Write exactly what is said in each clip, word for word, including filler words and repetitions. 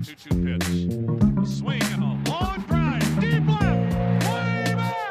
two two pitch. A swing and a long drive. Deep left. Way back.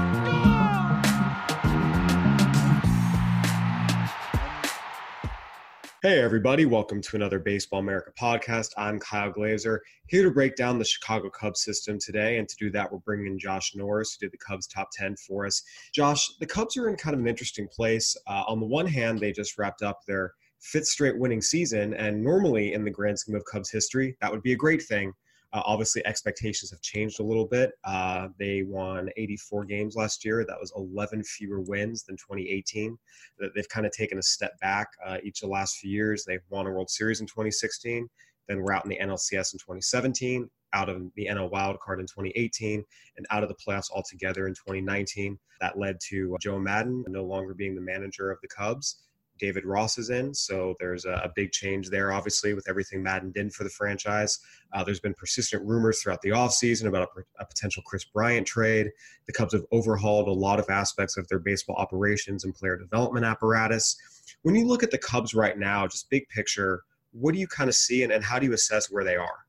Gone! Hey, everybody. Welcome to another Baseball America podcast. I'm Kyle Glazer, here to break down the Chicago Cubs system today. And to do that, we're bringing in Josh Norris, who did the Cubs top ten for us. Josh, the Cubs are in kind of an interesting place. Uh, on the one hand, they just wrapped up their fifth straight winning season. And normally in the grand scheme of Cubs history, that would be a great thing. Uh, obviously, expectations have changed a little bit. Uh, they won eighty-four games last year. That was eleven fewer wins than twenty eighteen. They've kind of taken a step back uh, each of the last few years. They've won a World Series in twenty sixteen, then were out in the N L C S in twenty seventeen, out of the N L Wild Card in twenty eighteen, and out of the playoffs altogether in twenty nineteen. That led to Joe Maddon no longer being the manager of the Cubs. David Ross is in, so there's a, a big change there, obviously, with everything Maddon did for the franchise. Uh, there's been persistent rumors throughout the offseason about a, a potential Kris Bryant trade. The Cubs have overhauled a lot of aspects of their baseball operations and player development apparatus. When you look at the Cubs right now, just big picture, what do you kind of see, and, and how do you assess where they are?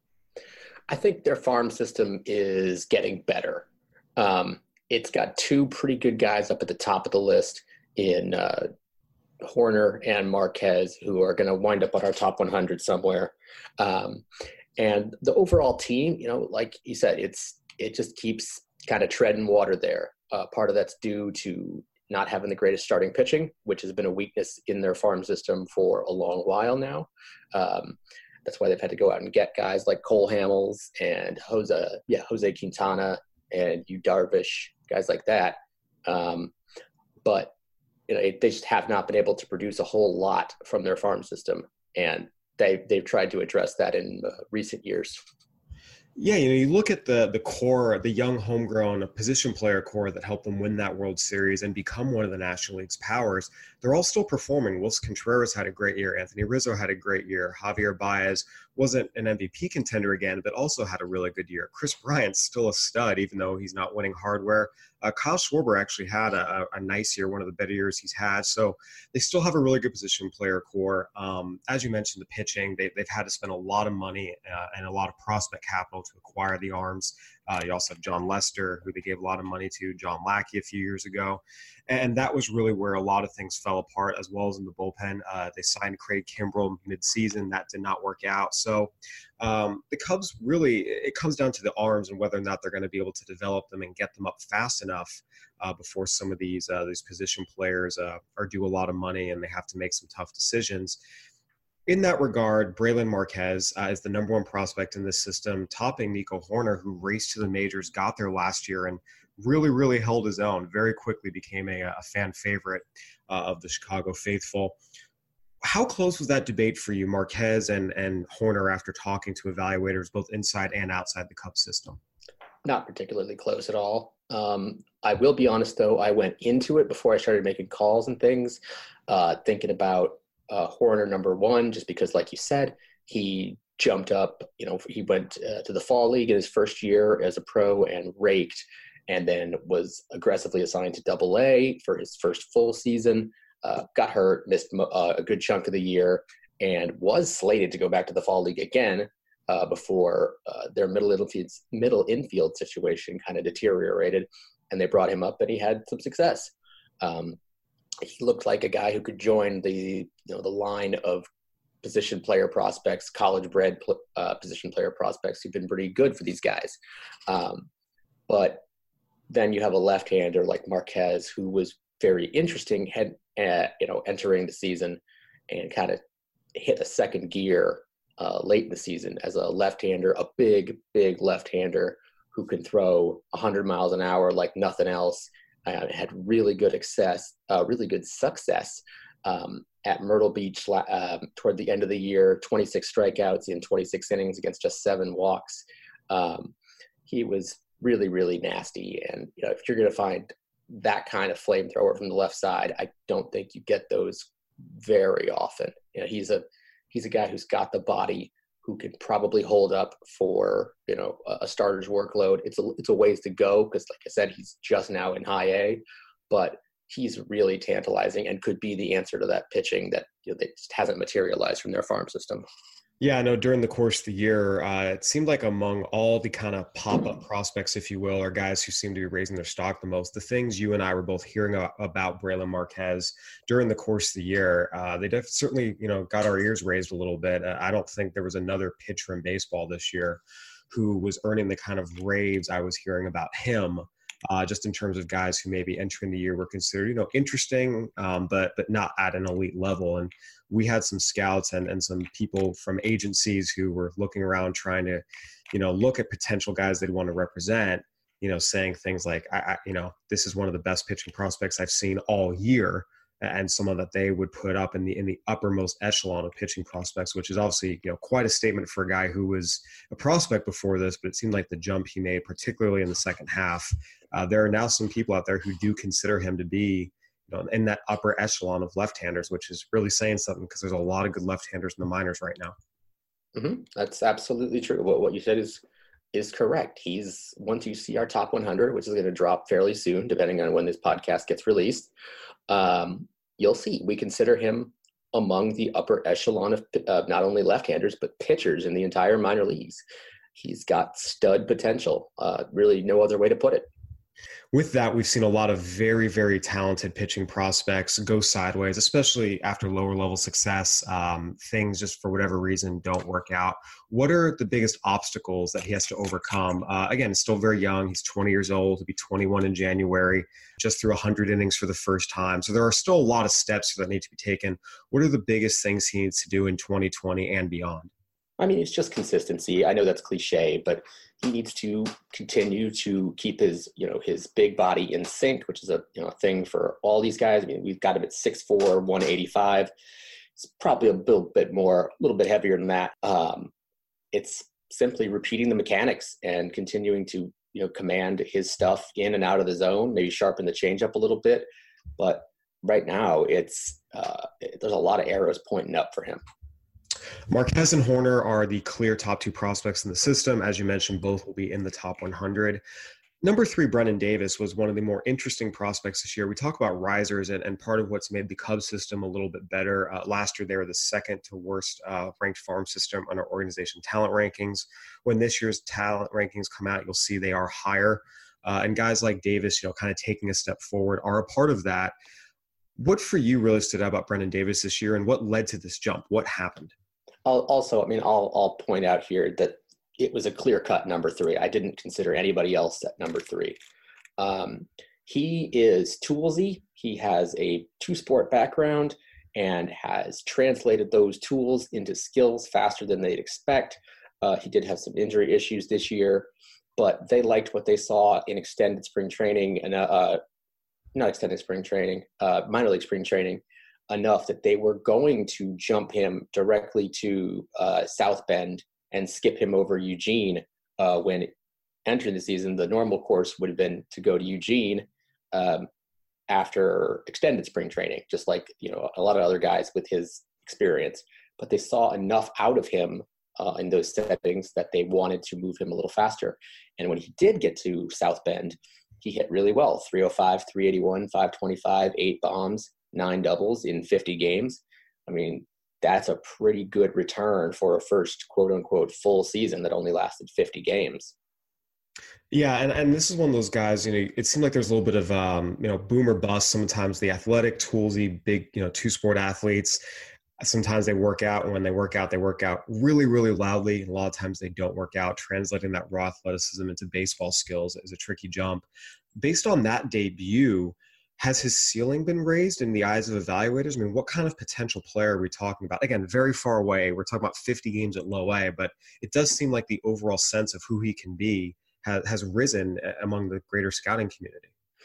I think their farm system is getting better. Um, it's got two pretty good guys up at the top of the list in uh, Hoerner and Marquez, who are going to wind up on our top one hundred somewhere. Um, and the overall team, you know, like you said, it's it just keeps kind of treading water there. Uh, part of that's due to not having the greatest starting pitching, which has been a weakness in their farm system for a long while now. Um, that's why they've had to go out and get guys like Cole Hamels and Jose, yeah, Jose Quintana and Yu Darvish, guys like that. Um, but You know, they just have not been able to produce a whole lot from their farm system, and they they've tried to address that in uh, recent years. Yeah, you know, you look at the the core, the young homegrown position player core that helped them win that World Series and become one of the National League's powers. They're all still performing. Wilson Contreras had a great year. Anthony Rizzo had a great year. Javier Baez wasn't an M V P contender again, but also had a really good year. Kris Bryant's still a stud, even though he's not winning hardware. Uh, Kyle Schwarber actually had a, a nice year, one of the better years he's had. So they still have a really good position player core. Um, as you mentioned, the pitching, they, they've had to spend a lot of money uh, and a lot of prospect capital to acquire the arms. Uh, you also have John Lester, who they gave a lot of money to, John Lackey a few years ago. And that was really where a lot of things fell apart, as well as in the bullpen. Uh, they signed Craig Kimbrell mid-season. That did not work out. So um, the Cubs really, it comes down to the arms and whether or not they're going to be able to develop them and get them up fast enough uh, before some of these, uh, these position players uh, are due a lot of money and they have to make some tough decisions. In that regard, Brailyn Marquez uh, is the number one prospect in this system, topping Nico Hoerner, who raced to the majors, got there last year, and really, really held his own. Very quickly became a, a fan favorite uh, of the Chicago faithful. How close was that debate for you, Marquez and, and Hoerner, after talking to evaluators both inside and outside the Cubs system? Not particularly close at all. Um, I will be honest, though, I went into it before I started making calls and things, uh, thinking about Uh, Hoerner number one, just because, like you said, he jumped up, you know, he went uh, to the fall league in his first year as a pro and raked, and then was aggressively assigned to double A for his first full season, uh, got hurt, missed uh, a good chunk of the year, and was slated to go back to the fall league again uh, before uh, their middle infield, middle infield situation kind of deteriorated, and they brought him up and he had some success. Um, He looked like a guy who could join the, you know, the line of position player prospects, college-bred uh, position player prospects who've been pretty good for these guys. Um, but then you have a left-hander like Marquez, who was very interesting, had uh, you know, entering the season and kind of hit a second gear uh, late in the season as a left-hander, a big, big left-hander who can throw one hundred miles an hour like nothing else. Uh, had really good success, uh, really good success um, at Myrtle Beach uh, toward the end of the year. twenty-six strikeouts in twenty-six innings against just seven walks. Um, he was really, really nasty. And you know, if you're going to find that kind of flamethrower from the left side, I don't think you get those very often. You know, he's a he's a guy who's got the body, who can probably hold up for, you know, a starter's workload. It's a, it's a ways to go because, like I said, he's just now in high A, but he's really tantalizing and could be the answer to that pitching that, you know, that just hasn't materialized from their farm system. Yeah, I know during the course of the year, uh, it seemed like among all the kind of pop-up prospects, if you will, or guys who seem to be raising their stock the most, the things you and I were both hearing a- about Braylon Marquez during the course of the year, uh, they def- certainly, you know, got our ears raised a little bit. Uh, I don't think there was another pitcher in baseball this year who was earning the kind of raves I was hearing about him. Uh, just in terms of guys who maybe entering the year were considered, you know, interesting, um, but but not at an elite level. And we had some scouts and, and some people from agencies who were looking around trying to, you know, look at potential guys they'd want to represent, you know, saying things like, I, I, you know, this is one of the best pitching prospects I've seen all year, and someone that they would put up in the in the uppermost echelon of pitching prospects, which is obviously, you know, quite a statement for a guy who was a prospect before this, but it seemed like the jump he made, particularly in the second half. Uh, there are now some people out there who do consider him to be, you know, in that upper echelon of left-handers, which is really saying something because there's a lot of good left-handers in the minors right now. Mm-hmm. That's absolutely true. What what you said is is correct. He's, once you see our top one hundred, which is going to drop fairly soon, depending on when this podcast gets released, um, you'll see we consider him among the upper echelon of uh, not only left-handers, but pitchers in the entire minor leagues. He's got stud potential. Uh, really no other way to put it. With that, we've seen a lot of very, very talented pitching prospects go sideways, especially after lower level success. Um, things just for whatever reason don't work out. What are the biggest obstacles that he has to overcome? Uh, again, still very young. He's twenty years old. He'll be twenty-one in January, just threw one hundred innings for the first time. So there are still a lot of steps that need to be taken. What are the biggest things he needs to do in twenty twenty and beyond? I mean, it's just consistency. I know that's cliche, but he needs to continue to keep his, you know, his big body in sync, which is a, you know, thing for all these guys. I mean, we've got him at six foot four, one eighty-five. It's probably a little bit more, a little bit heavier than that. Um, it's simply repeating the mechanics and continuing to, you know, command his stuff in and out of the zone, maybe sharpen the changeup a little bit. But right now, it's uh, there's a lot of arrows pointing up for him. Marquez and Hoerner are the clear top two prospects in the system. As you mentioned, both will be in the top one hundred. Number three, Brennen Davis, was one of the more interesting prospects this year. We talk about risers and, and part of what's made the Cubs system a little bit better. Uh, last year, they were the second to worst uh, ranked farm system on our organization talent rankings. When this year's talent rankings come out, you'll see they are higher. Uh, and guys like Davis, you know, kind of taking a step forward are a part of that. What for you really stood out about Brennen Davis this year, and what led to this jump? What happened? I'll also, I mean, I'll, I'll point out here that it was a clear-cut number three. I didn't consider anybody else at number three. Um, he is toolsy. He has a two-sport background and has translated those tools into skills faster than they'd expect. Uh, he did have some injury issues this year, but they liked what they saw in extended spring training and uh, not extended spring training, uh, minor league spring training, enough that they were going to jump him directly to uh, South Bend and skip him over Eugene uh, when entering the season. The normal course would have been to go to Eugene um, after extended spring training, just like, you know, a lot of other guys with his experience. But they saw enough out of him uh, in those settings that they wanted to move him a little faster. And when he did get to South Bend, he hit really well. three oh five, three eighty-one, five twenty-five, eight bombs, nine doubles in fifty games. I mean, that's a pretty good return for a first quote unquote full season that only lasted fifty games. Yeah, and, and this is one of those guys, you know, it seemed like there's a little bit of, um, you know, boom or bust. Sometimes the athletic, toolsy, big, you know, two-sport athletes, sometimes they work out, and when they work out, they work out really, really loudly. A lot of times they don't work out. Translating that raw athleticism into baseball skills is a tricky jump. Based on that debut, has his ceiling been raised in the eyes of evaluators? I mean, what kind of potential player are we talking about? Again, very far away. We're talking about fifty games at low A, but it does seem like the overall sense of who he can be has, has risen among the greater scouting community.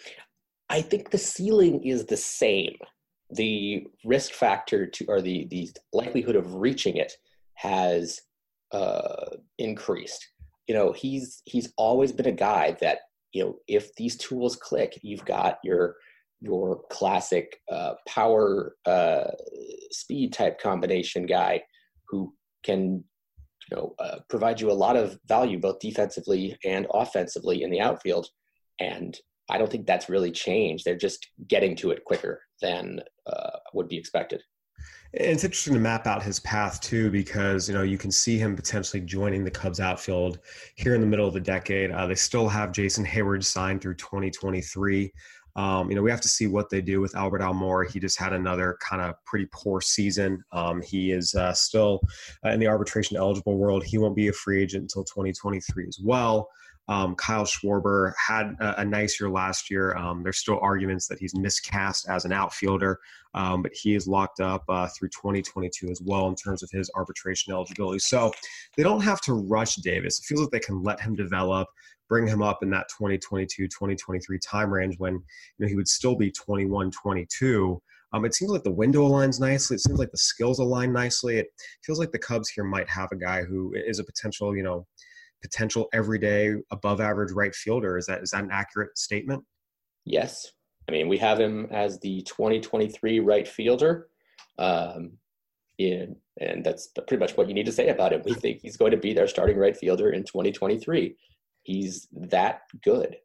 I think the ceiling is the same. The risk factor to, or the, the likelihood of reaching it has uh, increased. You know, he's, he's always been a guy that, you know, if these tools click, you've got your, your classic uh, power uh, speed type combination guy who can, you know, uh, provide you a lot of value both defensively and offensively in the outfield. And I don't think that's really changed. They're just getting to it quicker than uh, would be expected. It's interesting to map out his path too, because you know you can see him potentially joining the Cubs outfield here in the middle of the decade. Uh, they still have Jason Hayward signed through twenty twenty-three. Um, you know, we have to see what they do with Albert Almora. He just had another kind of pretty poor season. Um, he is uh, still uh, in the arbitration eligible world. He won't be a free agent until twenty twenty-three as well. Um, Kyle Schwarber had a, a nice year last year. Um, there's still arguments that he's miscast as an outfielder, um, but he is locked up uh, through twenty twenty-two as well in terms of his arbitration eligibility. So they don't have to rush Davis. It feels like they can let him develop, bring him up in that twenty twenty-two, twenty twenty-three time range when you know he would still be twenty-one, twenty-two. Um, it seems like the window aligns nicely. It seems like the skills align nicely. It feels like the Cubs here might have a guy who is a potential, you know, potential everyday above average right fielder. Is that is that an accurate statement? Yes. I mean, we have him as the twenty twenty-three right fielder. Um, in, and that's pretty much what you need to say about him. We think he's going to be their starting right fielder in twenty twenty-three. He's that good.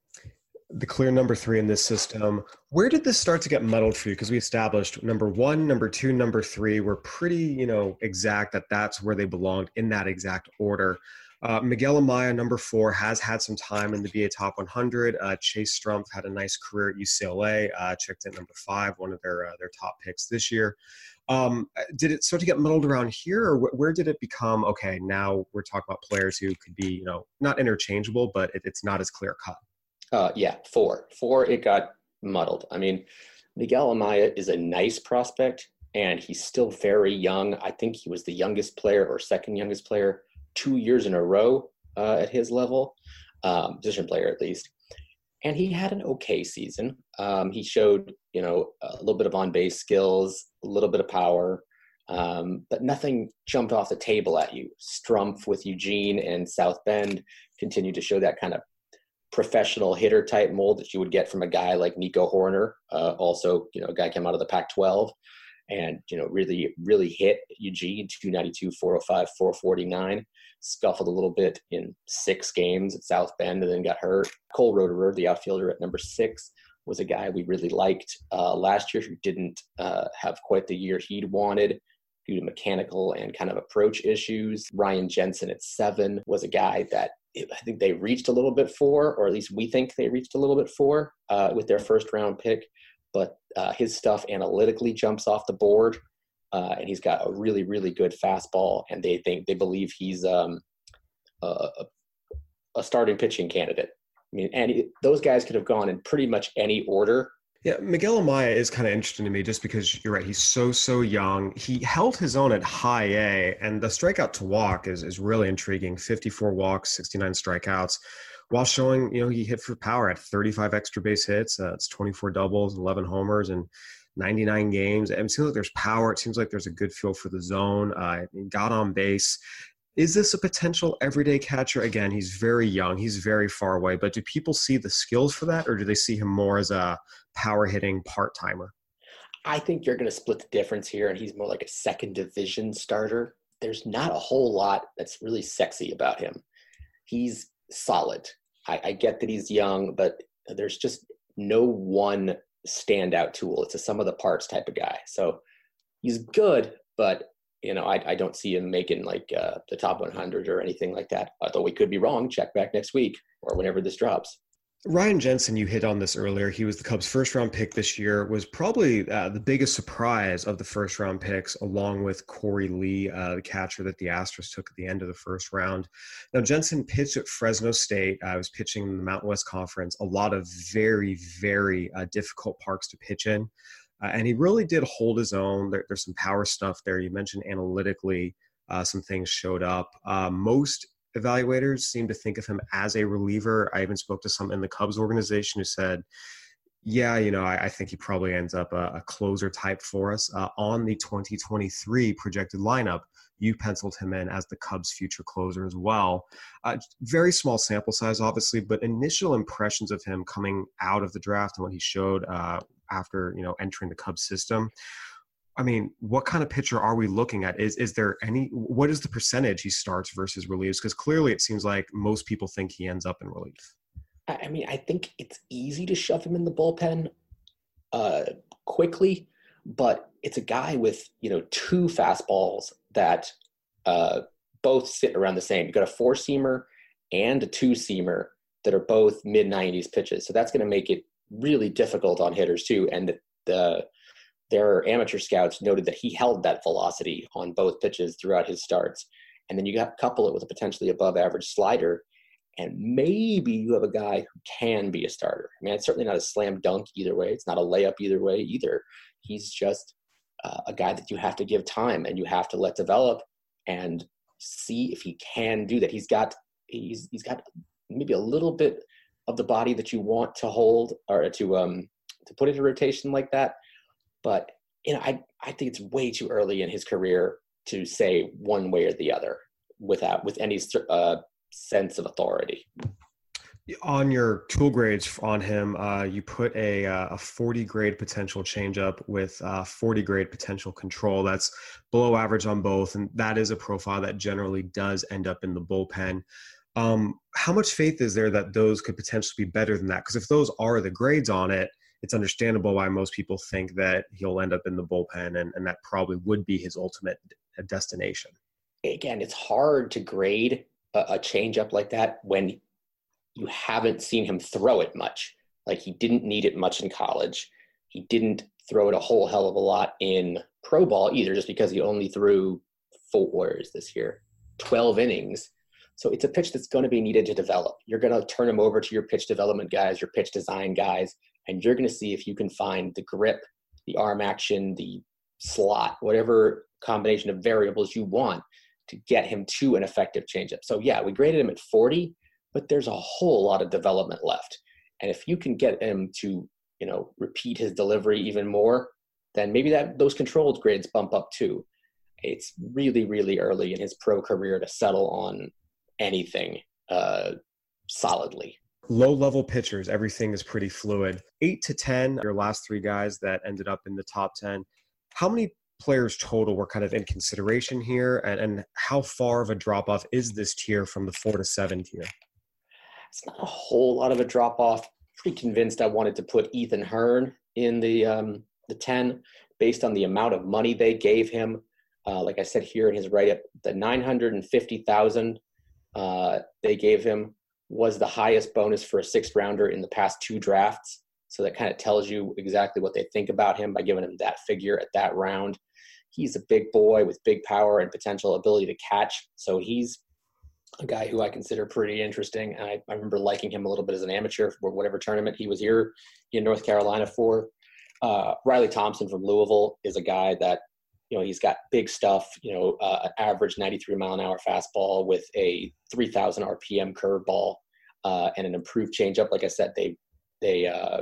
The clear number three in this system. Where did this start to get muddled for you? Because we established number one, number two, number three were pretty, you know, exact that that's where they belonged in that exact order. Uh, Miguel Amaya, number four, has had some time in the B A Top one hundred. Uh, Chase Strumpf had a nice career at U C L A, uh, checked in number five, one of their uh, their top picks this year. Um, did it start to get muddled around here, or wh- where did it become, okay, now we're talking about players who could be, you know, not interchangeable, but it, it's not as clear cut? Uh, yeah, four. Four, it got muddled. I mean, Miguel Amaya is a nice prospect, and he's still very young. I think he was the youngest player or second youngest player two years in a row uh, at his level, um, position player at least. And he had an okay season. Um, he showed, you know, a little bit of on-base skills, a little bit of power, um, but nothing jumped off the table at you. Strumpf with Eugene and South Bend continued to show that kind of professional hitter type mold that you would get from a guy like Nico Horner. Uh, also, you know, a guy came out of the Pac twelve and, you know, really, really hit Eugene, two ninety-two, four oh five, four forty-nine. Scuffled a little bit in six games at South Bend and then got hurt. Cole Roederer, the outfielder at number six, was a guy we really liked uh, last year who didn't uh, have quite the year he'd wanted due to mechanical and kind of approach issues. Ryan Jensen at seven was a guy that I think they reached a little bit for, or at least we think they reached a little bit for uh, with their first round pick. But uh, his stuff analytically jumps off the board. Uh, and he's got a really, really good fastball, and they think they believe he's um, a, a starting pitching candidate. I mean, and he, those guys could have gone in pretty much any order. Yeah, Miguel Amaya is kind of interesting to me just because you're right. He's so, so young. He held his own at high A, and the strikeout to walk is, is really intriguing. fifty-four walks, sixty-nine strikeouts, while showing, you know, he hit for power at thirty-five extra base hits. Uh, it's twenty-four doubles, eleven homers, and ninety-nine games. It seems like there's power. It seems like there's a good feel for the zone. Uh, got on base. Is this a potential everyday catcher? Again, he's very young. He's very far away. But do people see the skills for that, or do they see him more as a power-hitting part-timer? I think you're going to split the difference here, and he's more like a second division starter. There's not a whole lot that's really sexy about him. He's solid. I, I get that he's young, but there's just no one standout tool. It's a sum of the parts type of guy. So he's good, but you know, I, I don't see him making like uh, the top one hundred or anything like that. Although we could be wrong. Check back next week or whenever this drops. Ryan Jensen, you hit on this earlier. He was the Cubs' first-round pick this year, was probably uh, the biggest surprise of the first-round picks, along with Corey Lee, uh, the catcher that the Astros took at the end of the first round. Now, Jensen pitched at Fresno State. I uh, was pitching in the Mountain West Conference, a lot of very, very uh, difficult parks to pitch in. Uh, and he really did hold his own. There, there's some power stuff there. You mentioned analytically uh, some things showed up. Uh, most evaluators seem to think of him as a reliever. I even spoke to some in the Cubs organization who said, yeah, you know, I, I think he probably ends up a, a closer type for us. Uh, on the twenty twenty-three projected lineup, you penciled him in as the Cubs' future closer as well. Uh, very small sample size, obviously, but initial impressions of him coming out of the draft and what he showed uh, after, you know, entering the Cubs system. I mean, what kind of pitcher are we looking at? Is is there any – what is the percentage he starts versus relieves? Because clearly it seems like most people think he ends up in relief. I mean, I think it's easy to shove him in the bullpen uh, quickly, but it's a guy with, you know, two fastballs that uh, both sit around the same. You've got a four-seamer and a two-seamer that are both mid nineties pitches. So that's going to make it really difficult on hitters too. And the, the their amateur scouts noted that he held that velocity on both pitches throughout his starts. And then you got to couple it with a potentially above average slider, and maybe you have a guy who can be a starter. I mean, it's certainly not a slam dunk either way. It's not a layup either way either. He's just uh, a guy that you have to give time and you have to let develop and see if he can do that. He's got he's he's got maybe a little bit of the body that you want to hold or to um to put into rotation like that. But you know, I I think it's way too early in his career to say one way or the other without with any uh, sense of authority. On your tool grades on him, uh, you put a, a forty grade potential changeup with uh, forty grade potential control. That's below average on both, and that is a profile that generally does end up in the bullpen. Um, how much faith is there that those could potentially be better than that? Because if those are the grades on it, it's understandable why most people think that he'll end up in the bullpen, and, and that probably would be his ultimate destination. Again, it's hard to grade a, a changeup like that when you haven't seen him throw it much. Like, he didn't need it much in college. He didn't throw it a whole hell of a lot in pro ball either, just because he only threw four, where is this here, twelve innings. So it's a pitch that's going to be needed to develop. You're going to turn him over to your pitch development guys, your pitch design guys, and you're going to see if you can find the grip, the arm action, the slot, whatever combination of variables you want to get him to an effective changeup. So yeah, we graded him at forty, but there's a whole lot of development left. And if you can get him to, you know, repeat his delivery even more, then maybe that those controlled grades bump up too. It's really, really early in his pro career to settle on anything uh, solidly. Low-level pitchers, everything is pretty fluid. Eight to ten, your last three guys that ended up in the top ten. How many players total were kind of in consideration here, and, and how far of a drop-off is this tier from the four to seven tier? It's not a whole lot of a drop-off. Pretty convinced I wanted to put Ethan Hearn in the um, the ten based on the amount of money they gave him. Uh, like I said here in his write-up, the nine hundred fifty thousand dollars uh, they gave him was the highest bonus for a sixth rounder in the past two drafts. So that kind of tells you exactly what they think about him by giving him that figure at that round. He's a big boy with big power and potential ability to catch. So he's a guy who I consider pretty interesting. And I, I remember liking him a little bit as an amateur for whatever tournament he was here in North Carolina for. Uh, Riley Thompson from Louisville is a guy that, you know, he's got big stuff, you know, uh, an average ninety-three mile an hour fastball with a three thousand R P M curveball uh, and an improved changeup. Like I said, they, they, uh,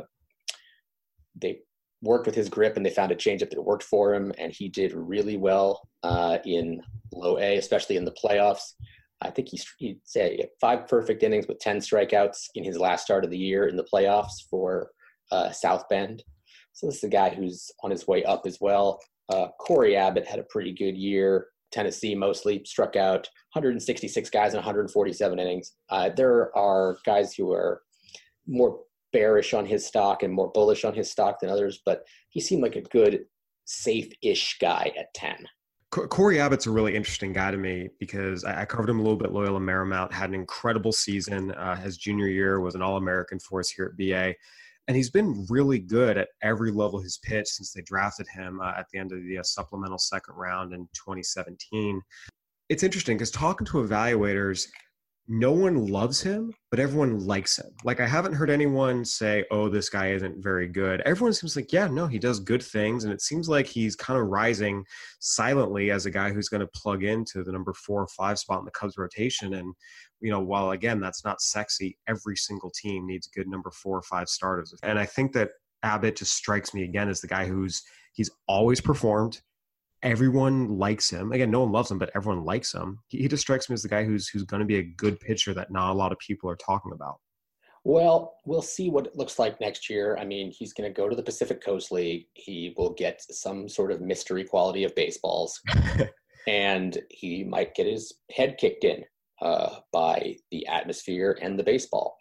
they worked with his grip and they found a changeup that worked for him. And he did really well uh, in low A, especially in the playoffs. I think he's, he'd say five perfect innings with ten strikeouts in his last start of the year in the playoffs for uh, South Bend. So this is a guy who's on his way up as well. Uh, Corey Abbott had a pretty good year. Tennessee mostly struck out one hundred sixty-six guys in one hundred forty-seven innings. Uh, there are guys who are more bearish on his stock and more bullish on his stock than others, but he seemed like a good, safe-ish guy at ten. Corey Abbott's a really interesting guy to me because I covered him a little bit. Loyola Marymount had an incredible season. Uh, his junior year was an All-American for us here at B A. And he's been really good at every level he's pitched since they drafted him uh, at the end of the uh, supplemental second round in twenty seventeen. It's interesting because talking to evaluators, no one loves him, but everyone likes him. Like, I haven't heard anyone say, oh, this guy isn't very good. Everyone seems like, yeah, no, he does good things. And it seems like he's kind of rising silently as a guy who's going to plug into the number four or five spot in the Cubs rotation. And, you know, while, again, that's not sexy, every single team needs good number four or five starters. And I think that Abbott just strikes me again as the guy who's he's always performed. Everyone likes him. Again, no one loves him, but everyone likes him. He, he just strikes me as the guy who's who's going to be a good pitcher that not a lot of people are talking about. Well, we'll see what it looks like next year. I mean, he's going to go to the Pacific Coast League. He will get some sort of mystery quality of baseballs, and he might get his head kicked in uh, by the atmosphere and the baseball.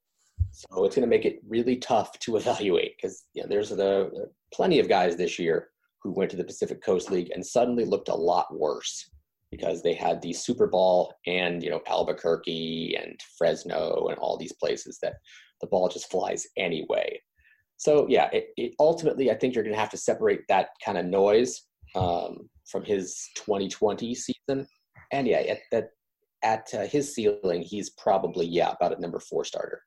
So it's going to make it really tough to evaluate because, you know, there's the, plenty of guys this year who went to the Pacific Coast League and suddenly looked a lot worse because they had the Super Ball and, you know, Albuquerque and Fresno and all these places that the ball just flies anyway. So, yeah, it, it ultimately, I think you're going to have to separate that kind of noise um, from his twenty twenty season. And, yeah, at, that, at uh, his ceiling, he's probably, yeah, about a number four starter.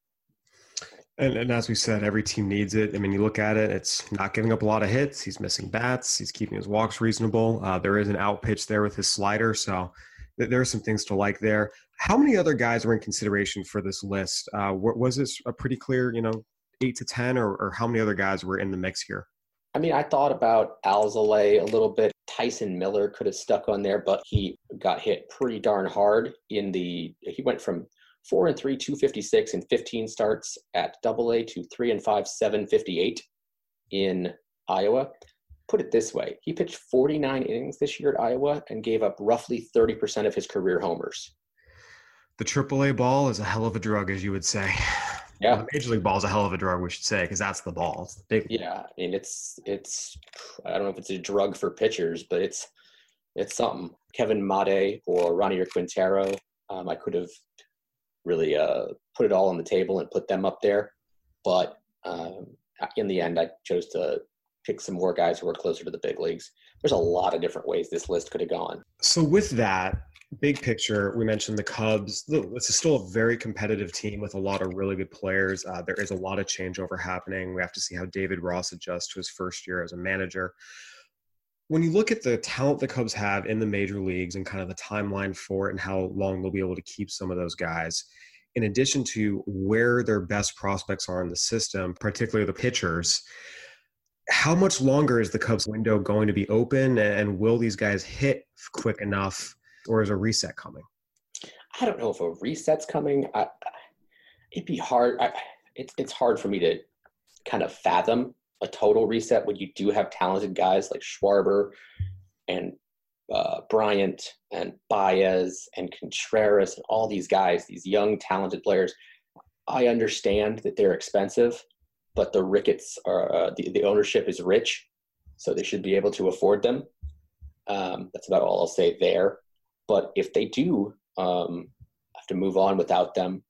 And, and as we said, every team needs it. I mean, you look at it, it's not giving up a lot of hits. He's missing bats. He's keeping his walks reasonable. Uh, there is an out pitch there with his slider. So th- there are some things to like there. How many other guys were in consideration for this list? Uh, was this a pretty clear, you know, eight to ten, or, or how many other guys were in the mix here? I mean, I thought about Alzolay a little bit. Tyson Miller could have stuck on there, but he got hit pretty darn hard in the – he went from four and three, two fifty-six in fifteen starts at Double A to three and five, seven fifty-eight in Iowa. Put it this way, he pitched forty-nine innings this year at Iowa and gave up roughly thirty percent of his career homers. The triple A ball is a hell of a drug, as you would say. Yeah, well, the Major League ball is a hell of a drug, we should say, because that's the ball. It's the big ball. Yeah, I mean, it's it's I don't know if it's a drug for pitchers, but it's it's something. Kevin Made or Ronier Quintero, um, I could have really uh, put it all on the table and put them up there, but um, in the end, I chose to pick some more guys who are closer to the big leagues. There's a lot of different ways this list could have gone. So with that, big picture, we mentioned the Cubs. Look, this is still a very competitive team with a lot of really good players. Uh, there is a lot of changeover happening. We have to see how David Ross adjusts to his first year as a manager. When you look at the talent the Cubs have in the major leagues and kind of the timeline for it and how long they'll be able to keep some of those guys, in addition to where their best prospects are in the system, particularly the pitchers, how much longer is the Cubs window going to be open, and will these guys hit quick enough, or is a reset coming? I don't know if a reset's coming. I, it'd be hard. I, it's it's hard for me to kind of fathom a total reset when you do have talented guys like Schwarber and uh, Bryant and Baez and Contreras and all these guys, these young talented players. I understand that they're expensive, but the Ricketts are uh, the, the ownership is rich, so they should be able to afford them. Um, that's about all I'll say there. But if they do um, have to move on without them,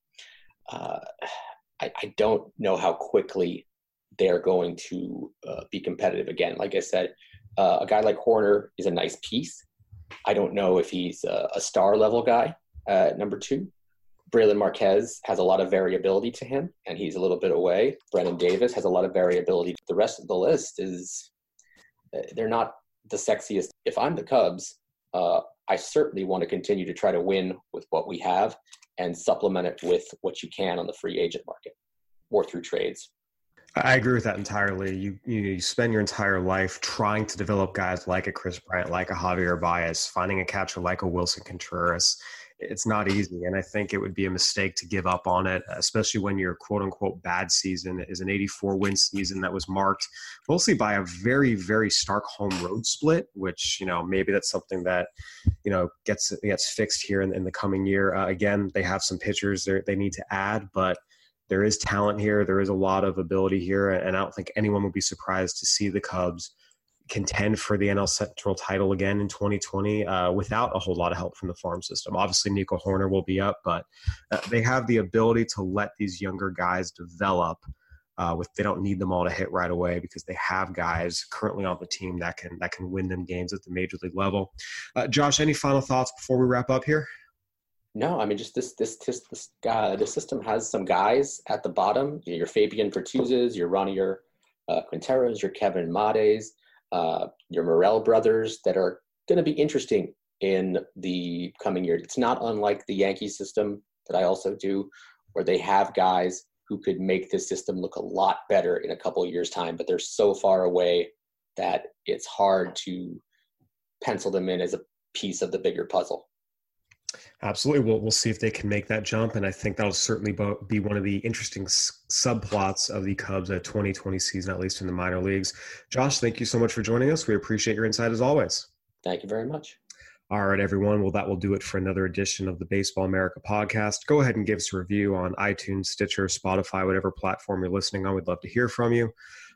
uh, I, I don't know how quickly they're going to uh, be competitive again. Like I said, uh, a guy like Hoerner is a nice piece. I don't know if he's a, a star level guy at number two. Braylon Marquez has a lot of variability to him, and he's a little bit away. Brennan Davis has a lot of variability. The rest of the list is they're not the sexiest. If I'm the Cubs, uh, I certainly want to continue to try to win with what we have and supplement it with what you can on the free agent market or through trades. I agree with that entirely. You, you you spend your entire life trying to develop guys like a Chris Bryant, like a Javier Baez, finding a catcher like a Wilson Contreras. It's not easy, and I think it would be a mistake to give up on it, especially when your quote-unquote bad season is an eighty-four win season that was marked mostly by a very, very stark home road split, which, you know, maybe that's something that, you know, gets gets fixed here in, in the coming year. Uh, again, they have some pitchers they need to add, but there is talent here. There is a lot of ability here, and I don't think anyone would be surprised to see the Cubs contend for the N L Central title again in twenty twenty uh, without a whole lot of help from the farm system. Obviously, Nico Hoerner will be up, but uh, they have the ability to let these younger guys develop. Uh, with they don't need them all to hit right away because they have guys currently on the team that can that can win them games at the major league level. Uh, Josh, any final thoughts before we wrap up here? No, I mean, just this, this, this, this guy, the system has some guys at the bottom. You know, your Fabian Pertuzes, your Ronier uh, Quinteros, your Kevin Mades, uh, your Morel brothers that are going to be interesting in the coming year. It's not unlike the Yankee system that I also do, where they have guys who could make this system look a lot better in a couple of years' time, but they're so far away that it's hard to pencil them in as a piece of the bigger puzzle. Absolutely. We'll, we'll see if they can make that jump. And I think that'll certainly be one of the interesting s- subplots of the Cubs at twenty twenty season, at least in the minor leagues. Josh, thank you so much for joining us. We appreciate your insight as always. Thank you very much. All right, everyone. Well, that will do it for another edition of the Baseball America podcast. Go ahead and give us a review on iTunes, Stitcher, Spotify, whatever platform you're listening on. We'd love to hear from you.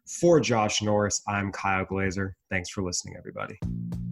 For Josh Norris, I'm Kyle Glazer. Thanks for listening, everybody.